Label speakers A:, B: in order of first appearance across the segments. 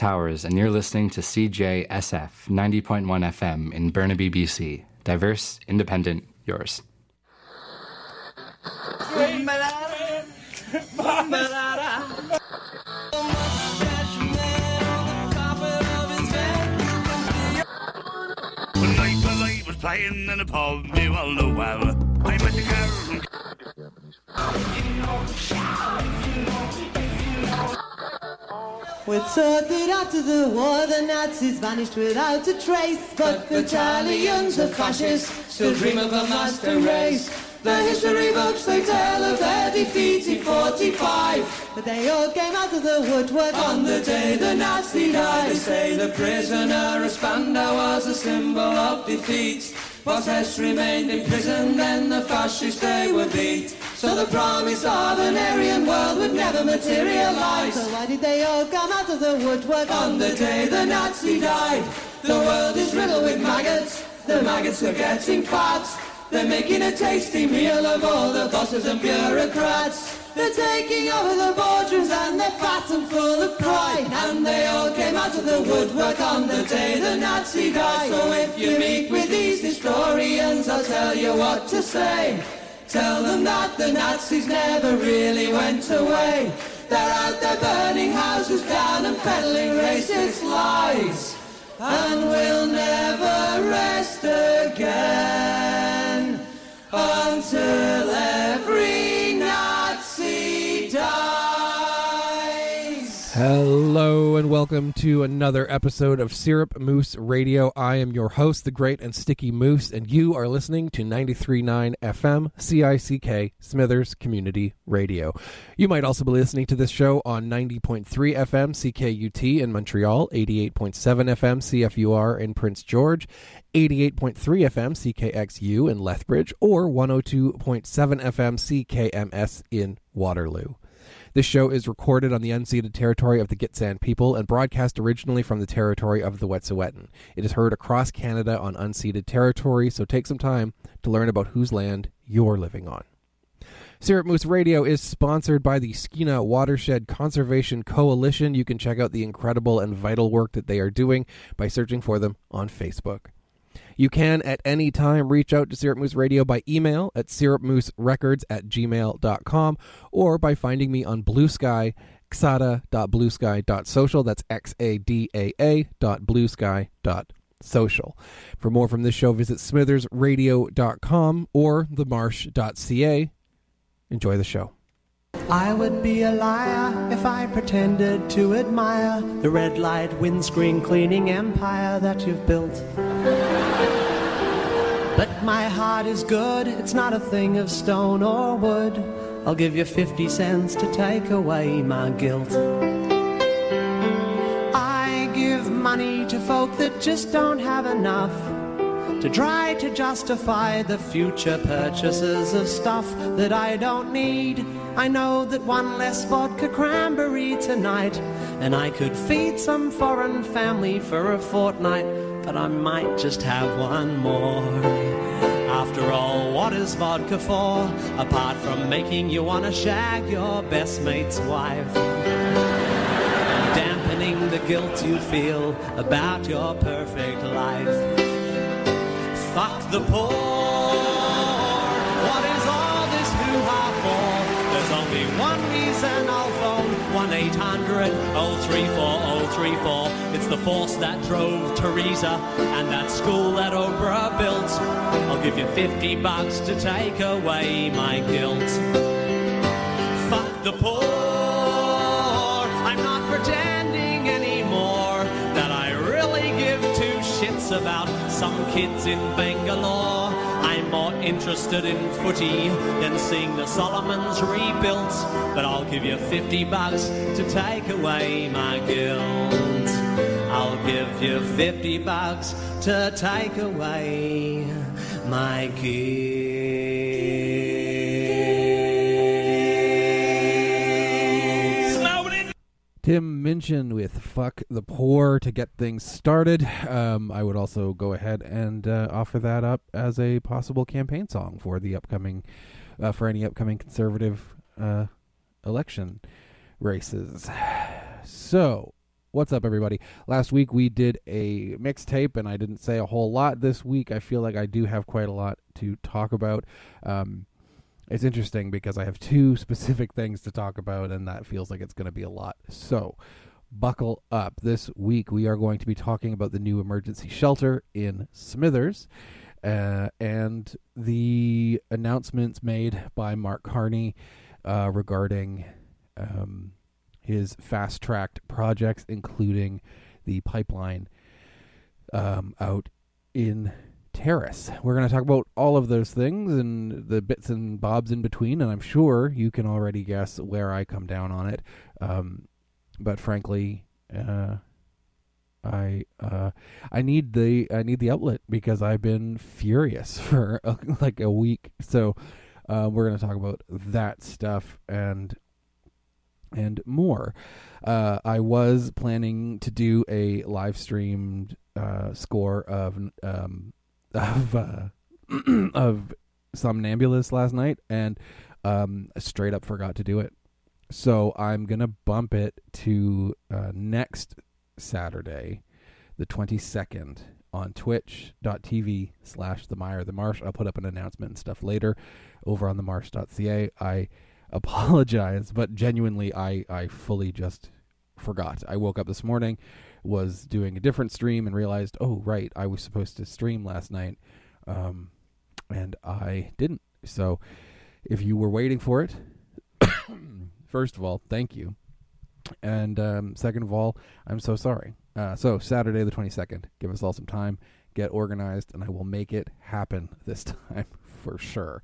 A: Towers, and you're listening to CJSF 90.1 FM in Burnaby, BC. Diverse, independent, yours.
B: One night the light was playing in a pub, you all know well. I met the girl from...
C: We're taught that after the war the Nazis vanished without a trace, but the Italians, the fascists, still dream of a master race. The history books, they tell of their defeat in 45, but they all came out of the woodwork on the day the Nazi died. They say the prisoner of Spandau was a symbol of defeat. Was Hess remained in prison, then the fascists they were beat. So the promise of an Aryan world would never materialize. So why did they all come out of the woodwork on the day the Nazi died? The world is riddled with maggots, the maggots are getting fat. They're making a tasty meal of all the bosses and bureaucrats. They're taking over the boardrooms and they're fat and full of pride. And they all came out of the woodwork on the day the Nazi died. So if you meet with these historians, I'll tell you what to say. Tell them that the Nazis never really went away. They're out there burning houses down and peddling racist lies. And we'll never rest again until every Nazi dies.
D: Hello and welcome to another episode of Syrup Moose Radio. I am your host, the great and sticky Moose, and you are listening to 93.9 FM CICK Smithers Community Radio. You might also be listening to this show on 90.3 FM CKUT in Montreal, 88.7 FM CFUR in Prince George, 88.3 FM CKXU in Lethbridge, or 102.7 FM CKMS in Waterloo. This show is recorded on the unceded territory of the Gitxsan people and broadcast originally from the territory of the Wet'suwet'en. It is heard across Canada on unceded territory, so take some time to learn about whose land you're living on. Syrup Moose Radio is sponsored by the Skeena Watershed Conservation Coalition. You can check out the incredible and vital work that they are doing by searching for them on Facebook. You can at any time reach out to Syrup Moose Radio by email at syrupmooserecords@gmail.com or by finding me on Blue Sky, xada.bluesky.social. That's xadaa.bluesky.social. For more from this show, visit smithersradio.com or themarsh.ca. Enjoy the show.
C: I would be a liar if I pretended to admire the red light windscreen cleaning empire that you've built. But my heart is good, it's not a thing of stone or wood. I'll give you 50 cents to take away my guilt. I give money to folk that just don't have enough to try to justify the future purchases of stuff that I don't need. I know that one less vodka cranberry tonight, and I could feed some foreign family for a fortnight, but I might just have one more. After all, what is vodka for, apart from making you want to shag your best mate's wife? Dampening the guilt you feel about your perfect life. Fuck the poor. What is all this hoo-ha for? There's only one reason I'll phone 1-800-034-034. It's the force that drove Teresa and that school that Oprah built. I'll give you $50 to take away my guilt. Fuck the poor. I'm not pretending anymore that I really give two shits about some kids in Bangalore. I'm more interested in footy than seeing the Solomons rebuilt. But I'll give you $50 to take away my guilt. I'll give you $50 to take away my guilt.
D: Tim Minchin with Fuck the Poor to get things started. I would also go ahead and offer that up as a possible campaign song for the upcoming, for any upcoming conservative election races. So, What's up, everybody? Last week we did a mixtape, and I didn't say a whole lot. This week I feel like I do have quite a lot to talk about. It's interesting because I have two specific things to talk about, and that feels like it's going to be a lot. So, buckle up. This week we are going to be talking about the new emergency shelter in Smithers, and the announcements made by Mark Carney regarding his fast-tracked projects, including the pipeline out in Terrace. We're going to talk about all of those things and the bits and bobs in between, and I'm sure you can already guess where I come down on it. But frankly, I need the outlet because I've been furious for like a week. So we're going to talk about that stuff and more. I was planning to do a live streamed score of Somnambulist last night, and straight up forgot to do it. So I'm gonna bump it to next Saturday, the 22nd, on twitch.tv/TheMeyer-TheMarsh. I'll put up an announcement and stuff later over on themarsh.ca. I apologize, but genuinely I fully just forgot. I woke up this morning, was doing a different stream, and realized, oh right, I was supposed to stream last night, and I didn't. So if you were waiting for it, first of all, thank you, and second of all, I'm so sorry. So Saturday the 22nd, give us all some time, get organized, and I will make it happen this time for sure.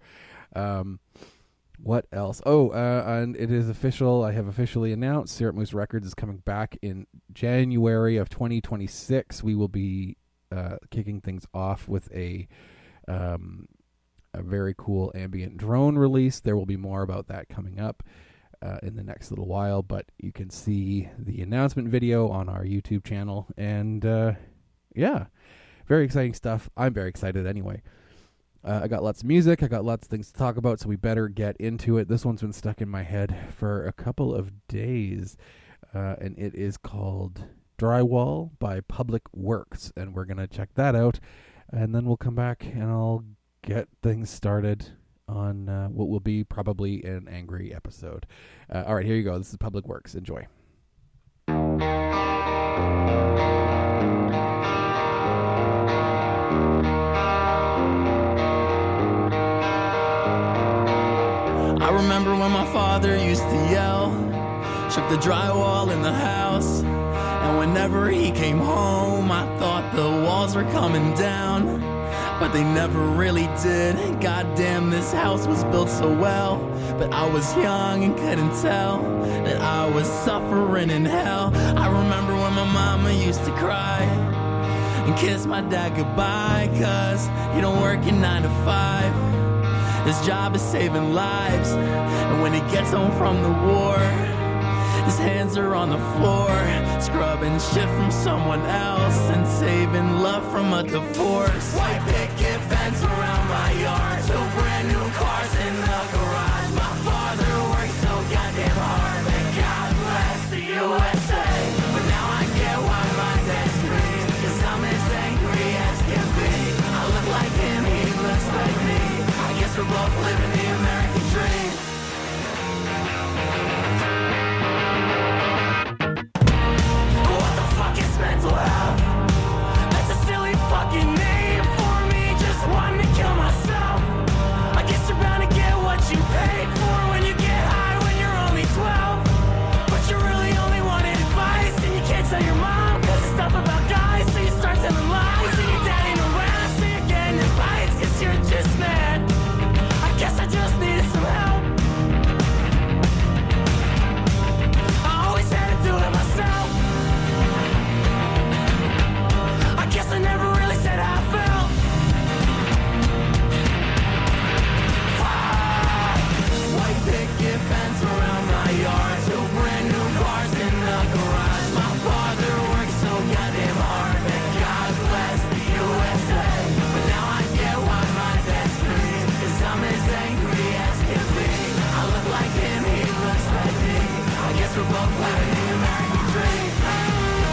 D: What else? And it is official. I have officially announced Syrup Moose Records is coming back in January of 2026. We will be kicking things off with a very cool ambient drone release. There will be more about that coming up in the next little while, but you can see the announcement video on our YouTube channel. And yeah, very exciting stuff. I'm very excited anyway. I got lots of music. I got lots of things to talk about, so we better get into it. This one's been stuck in my head for a couple of days, and it is called Drywall by Public Works, and we're going to check that out, and then we'll come back, and I'll get things started on what will be probably an angry episode. All right, here you go. This is Public Works. Enjoy.
E: I remember when my father used to yell, shook the drywall in the house, and whenever he came home, I thought the walls were coming down, but they never really did. Goddamn, this house was built so well, but I was young and couldn't tell that I was suffering in hell. I remember when my mama used to cry and kiss my dad goodbye, 'cause he don't work in 9 to 5. His job is saving lives, and when he gets home from the war, his hands are on the floor, scrubbing shit from someone else and saving love from a divorce. White picket fence around my yard, 2 brand new cars in the garage. My father worked so goddamn hard, and God bless the USA. But now I get why my dad's green, 'cause I'm as angry as can be. I look like him, he looks like me. I guess we're both living the American dream. What the fuck is mental health? That's a silly fucking name for me, just wanting to kill myself. I guess you're bound to get what you paid for when you get high when you're only 12. But you really only wanted advice, and you can't tell your mom 'cause it's stuff about guys, so you start telling lies, and your dad ain't around, so you're getting advice 'cause you're just mad. I guess I just needed some help. I always had to do it myself. I guess I never really said how I felt. White picket fence around my yard, 2 brand new cars in the garage. My father worked so goddamn hard, and God bless the USA. But now I get why my dad's green, 'cause I'm as angry as can be. I look like him, he looks like me. I guess we're both living the American dream.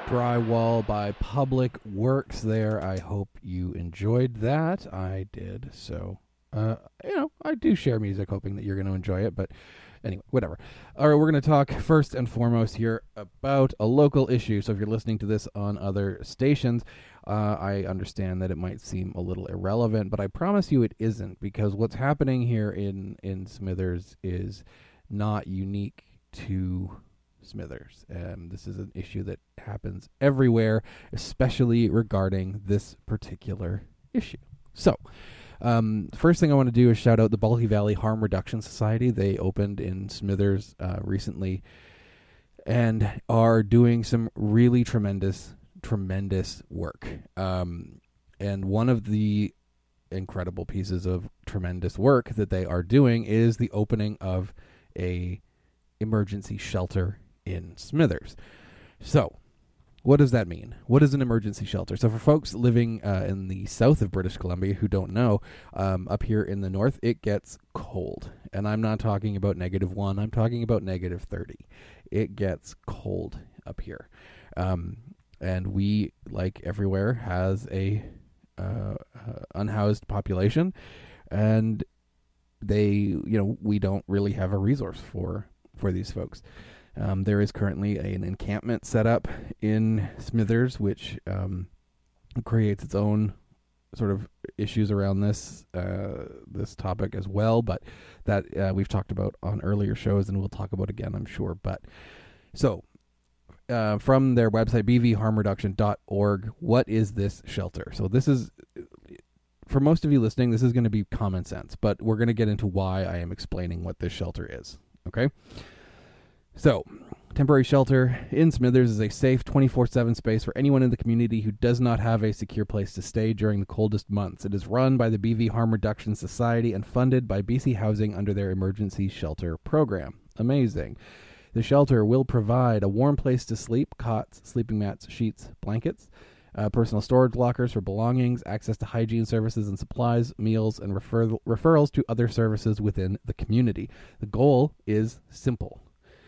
D: Drywall by Public Works there. I hope you enjoyed that. I did. So, I do share music hoping that you're going to enjoy it, but anyway, whatever. All right, we're going to talk first and foremost here about a local issue. So if you're listening to this on other stations, I understand that it might seem a little irrelevant, but I promise you it isn't, because what's happening here in Smithers is not unique to Smithers. This is an issue that happens everywhere, especially regarding this particular issue. So, first thing I want to do is shout out the Bulkley Valley Harm Reduction Society. They opened in Smithers recently and are doing some really tremendous work. And one of the incredible pieces of tremendous work that they are doing is the opening of a emergency shelter in Smithers. So, what does that mean? What is an emergency shelter? So for folks living in the south of British Columbia who don't know, up here in the north, it gets cold. And I'm not talking about -1, I'm talking about -30. It gets cold up here. And we, like everywhere, has a unhoused population. And we don't really have a resource for these folks. There is currently an encampment set up in Smithers, which creates its own sort of issues around this topic as well. But that we've talked about on earlier shows, and we'll talk about again, I'm sure. But so from their website, bvharmreduction.org, what is this shelter? So this is, for most of you listening, this is going to be common sense, but we're going to get into why I am explaining what this shelter is. Okay? So, temporary shelter in Smithers is a safe 24/7 space for anyone in the community who does not have a secure place to stay during the coldest months. It is run by the BV Harm Reduction Society and funded by BC Housing under their emergency shelter program. Amazing. The shelter will provide a warm place to sleep, cots, sleeping mats, sheets, blankets, personal storage lockers for belongings, access to hygiene services and supplies, meals, and referrals to other services within the community. The goal is simple.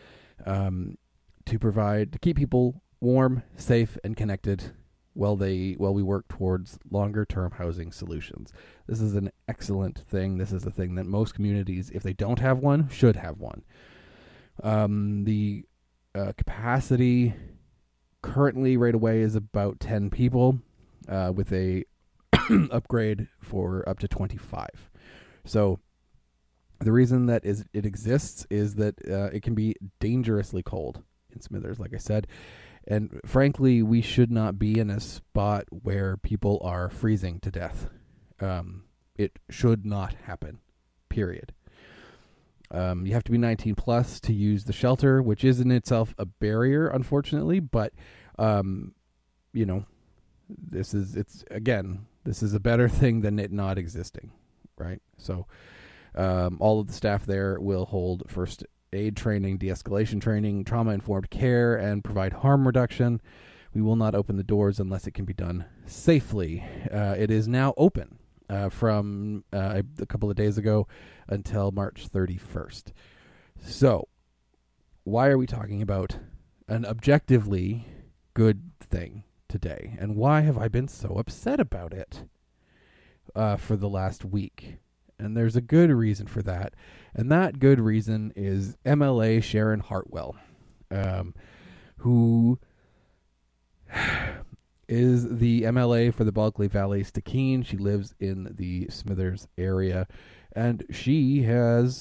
D: To keep people warm, safe, and connected while we work towards longer-term housing solutions. This is an excellent thing. This is a thing that most communities, if they don't have one, should have one. The capacity currently right away is about 10 people, with a upgrade for up to 25. So the reason that it exists is that it can be dangerously cold in Smithers, like I said. And frankly, we should not be in a spot where people are freezing to death. It should not happen, period. You have to be 19 plus to use the shelter, which is in itself a barrier, unfortunately. But, this is a better thing than it not existing, right? So all of the staff there will hold first aid training, de-escalation training, trauma-informed care, and provide harm reduction. We will not open the doors unless it can be done safely. It is now open from a couple of days ago until March 31st. So, why are we talking about an objectively good thing today? And why have I been so upset about it for the last week? And there's a good reason for that. And that good reason is MLA Sharon Hartwell, who is the MLA for the Bulkley Valley Stikine. She lives in the Smithers area. And she has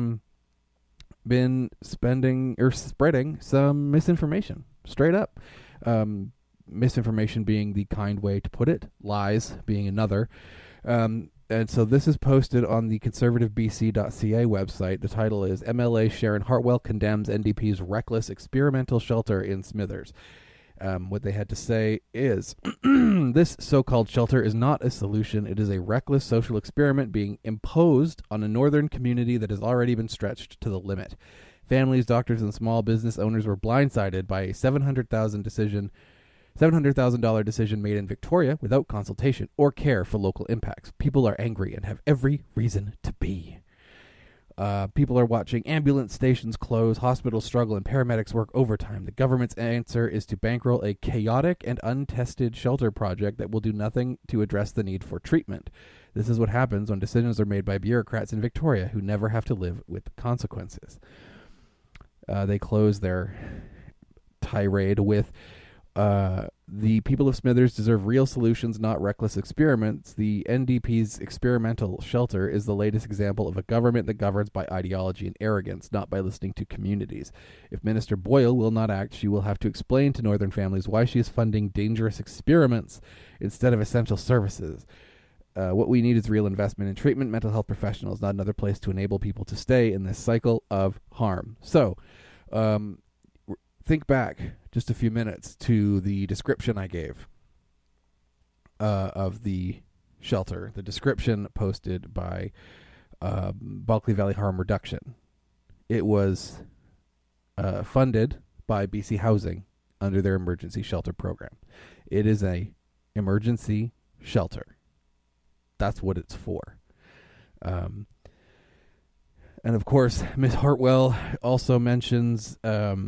D: been spreading some misinformation, straight up. Misinformation being the kind way to put it, lies being another. And so this is posted on the conservativebc.ca website. The title is MLA Sharon Hartwell condemns NDP's reckless experimental shelter in Smithers. What they had to say is, this so-called shelter is not a solution. It is a reckless social experiment being imposed on a northern community that has already been stretched to the limit. Families, doctors, and small business owners were blindsided by a $700,000 decision made in Victoria without consultation or care for local impacts. People are angry and have every reason to be. People are watching ambulance stations close, hospitals struggle, and paramedics work overtime. The government's answer is to bankroll a chaotic and untested shelter project that will do nothing to address the need for treatment. This is what happens when decisions are made by bureaucrats in Victoria who never have to live with the consequences. They close their tirade with, the people of Smithers deserve real solutions, not reckless experiments. The NDP's experimental shelter is the latest example of a government that governs by ideology and arrogance, not by listening to communities. If Minister Boyle will not act, she will have to explain to Northern families why she is funding dangerous experiments instead of essential services. What we need is real investment in treatment, mental health professionals, not another place to enable people to stay in this cycle of harm. So, think back just a few minutes to the description I gave of the shelter, the description posted by Bulkley Valley Harm Reduction. It was funded by BC Housing under their emergency shelter program. It is a emergency shelter. That's what it's for. And of course, Ms. Hartwell also mentions,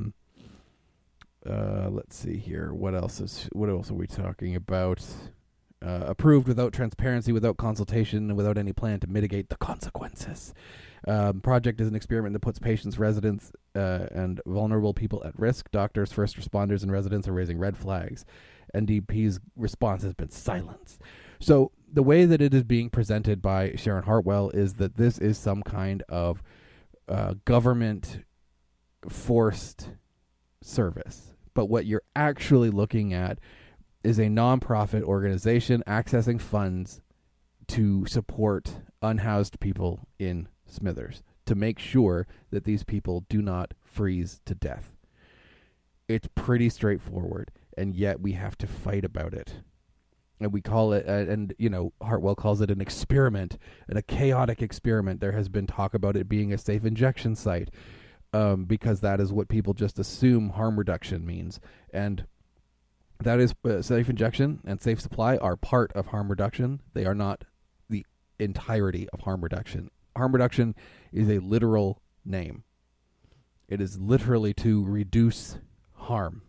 D: let's see here. What else are we talking about? Approved without transparency, without consultation, and without any plan to mitigate the consequences. Project is an experiment that puts patients, residents, and vulnerable people at risk. Doctors, first responders, and residents are raising red flags. NDP's response has been silence. So the way that it is being presented by Sharon Hartwell is that this is some kind of government forced service. But what you're actually looking at is a nonprofit organization accessing funds to support unhoused people in Smithers, to make sure that these people do not freeze to death. It's pretty straightforward, and yet we have to fight about it. And we call it, Hartwell calls it an experiment, and a chaotic experiment. There has been talk about it being a safe injection site, because that is what people just assume harm reduction means. And that is safe injection and safe supply are part of harm reduction. They are not the entirety of harm reduction. Harm reduction is a literal name. It is literally to reduce harm.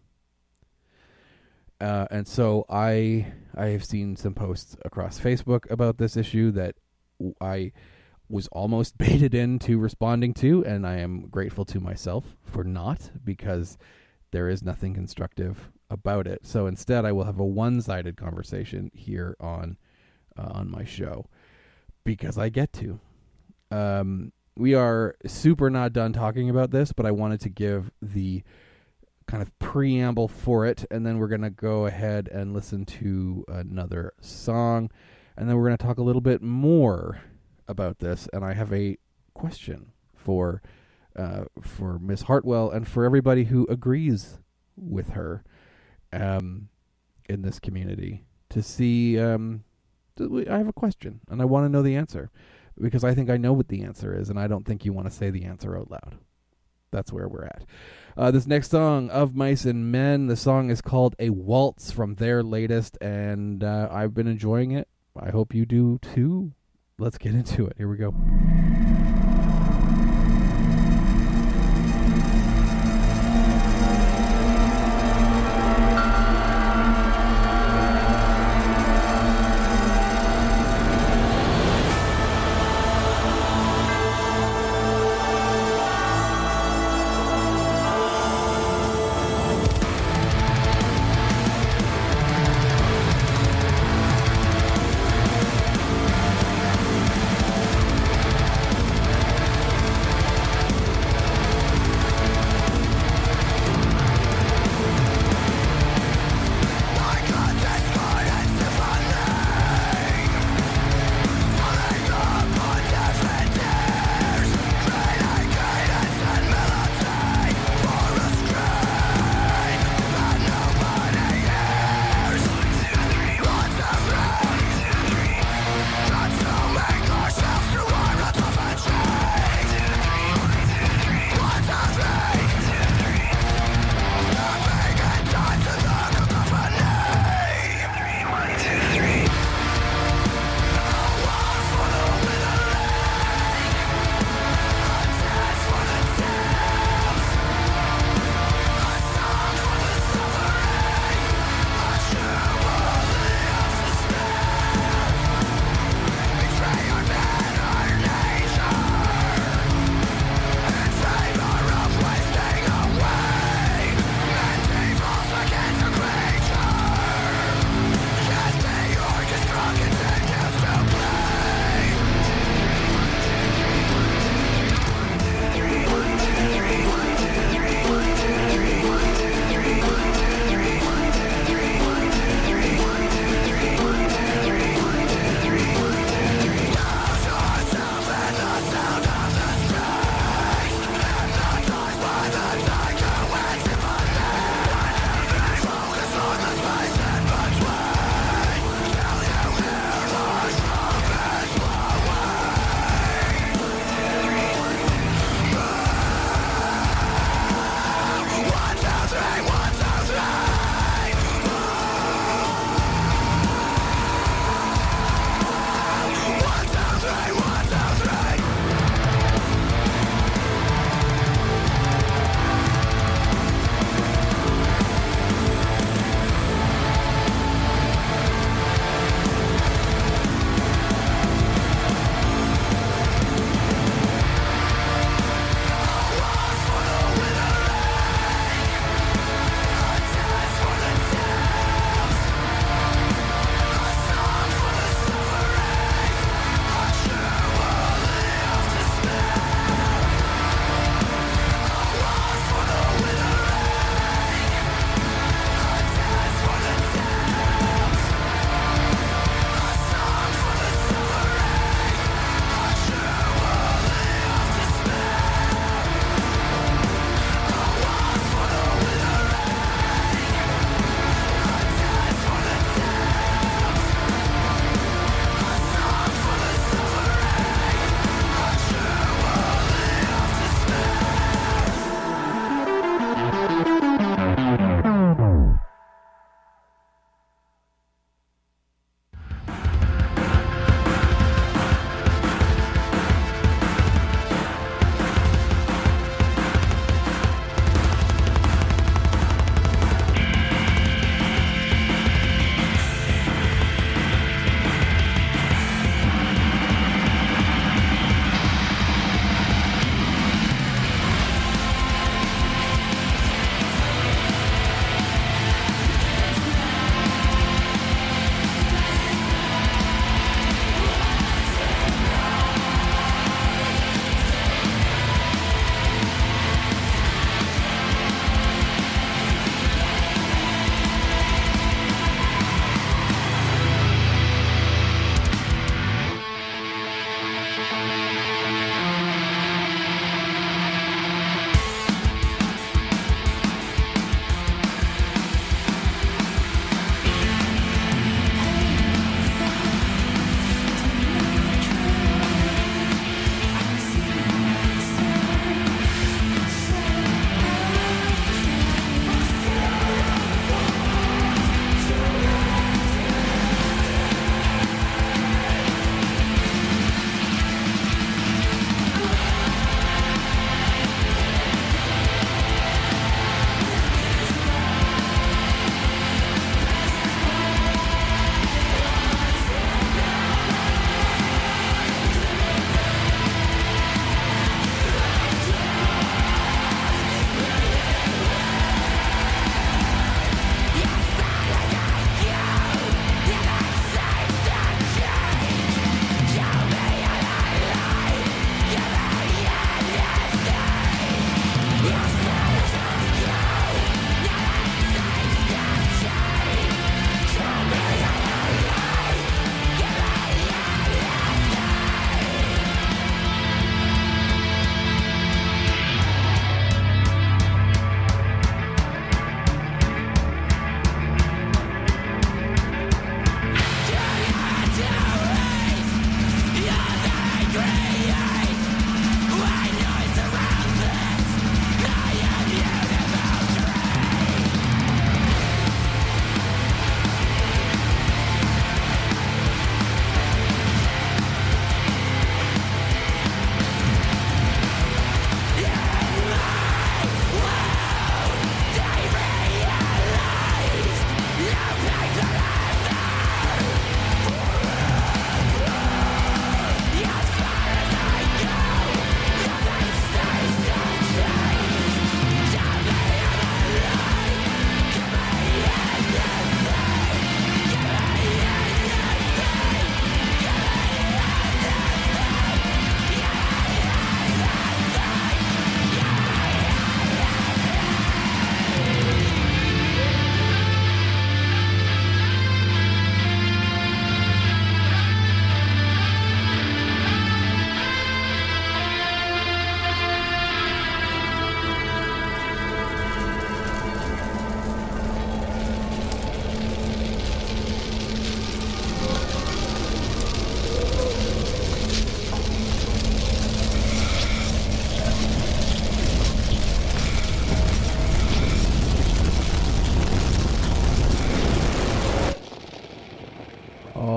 D: And so I have seen some posts across Facebook about this issue that I was almost baited into responding to, and I am grateful to myself for not, because there is nothing constructive about it. So instead, I will have a one-sided conversation here on my show, because I get to. We are super not done talking about this, but I wanted to give the kind of preamble for it, and then we're going to go ahead and listen to another song, and then we're going to talk a little bit more about this. And I have a question for Ms. Hartwell and for everybody who agrees with her in this community, to see I have a question, and I want to know the answer, because I think I know what the answer is, and I don't think you want to say the answer out loud. That's where we're at. This next song, Of Mice and Men, the song is called A Waltz from their latest, and I've been enjoying it. I hope you do too. Let's get into it. Here we go.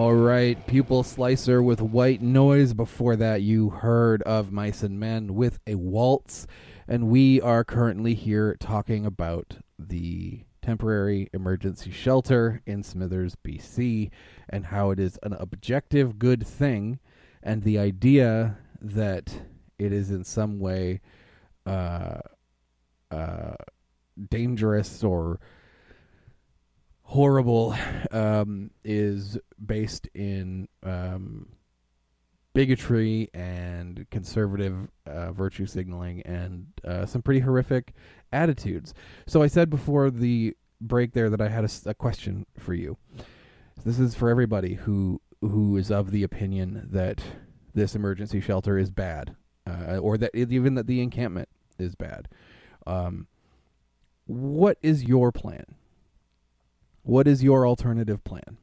D: All right, Pupil Slicer with White Noise. Before that, you heard of Mice and Men with a Waltz. And we are currently here talking about the temporary emergency shelter in Smithers, BC, and how it is an objective good thing, and the idea that it is in some way dangerous or horrible is based in bigotry and conservative virtue signaling and some pretty horrific attitudes. So I said before the break there that I had a question for you. This is for everybody who is of the opinion that this emergency shelter is bad, or that even that the encampment is bad. What is your plan? What is your alternative plan?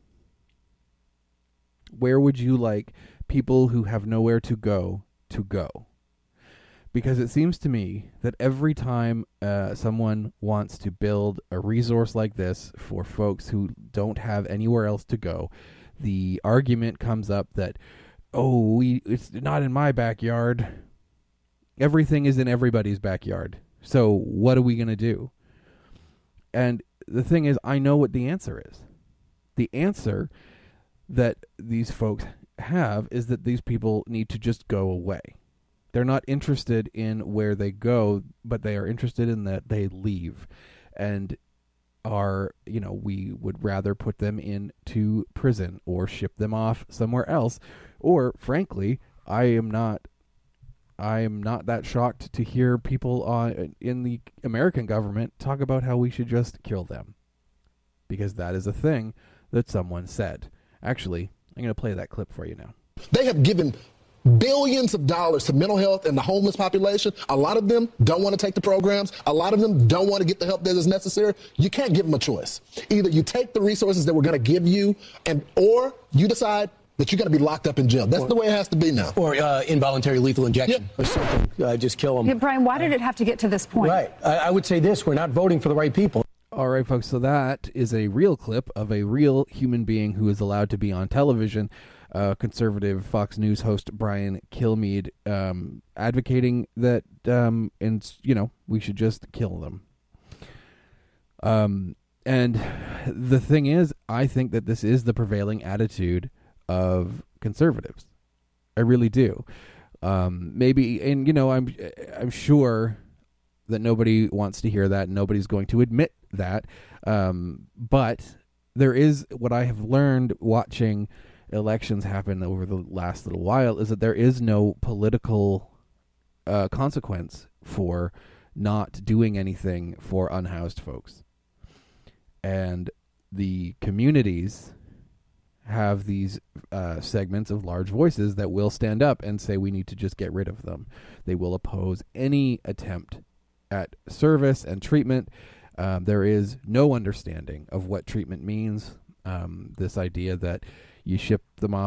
D: Where would you like people who have nowhere to go to go? Because it seems to me that every time someone wants to build a resource like this for folks who don't have anywhere else to go, the argument comes up that, it's not in my backyard. Everything is in everybody's backyard. So what are we going to do? And the thing is, I know what the answer is. The answer that these folks have is that these people need to just go away. They're not interested in where they go, but they are interested in that they leave. And we would rather put them into prison or ship them off somewhere else. Or, frankly, I am not that shocked to hear people in the American government talk about how we should just kill them. Because that is a thing that someone said. Actually, I'm going to play that clip for you now.
F: They have given billions of dollars to mental health and the homeless population. A lot of them don't want to take the programs. A lot of them don't want to get the help that is necessary. You can't give them a choice. Either you take the resources that we're going to give you, or you decide that you're going to be locked up in jail. That's the way it has to be now.
G: Or involuntary lethal injection or something. Just kill them.
H: Yeah, Brian, why did it have to get to this point?
G: Right. I would say this. We're not voting for the right people.
D: All right, folks. So that is a real clip of a real human being who is allowed to be on television. Conservative Fox News host Brian Kilmeade advocating that, we should just kill them. And the thing is, I think that this is the prevailing attitude of conservatives. I really do. Maybe, and I'm sure that nobody wants to hear that, and nobody's going to admit that. But there is, what I have learned watching elections happen over the last little while, is that there is no political consequence for not doing anything for unhoused folks. And the communities have these segments of large voices that will stand up and say we need to just get rid of them. They will oppose any attempt at service and treatment. There is no understanding of what treatment means. This idea that you ship them off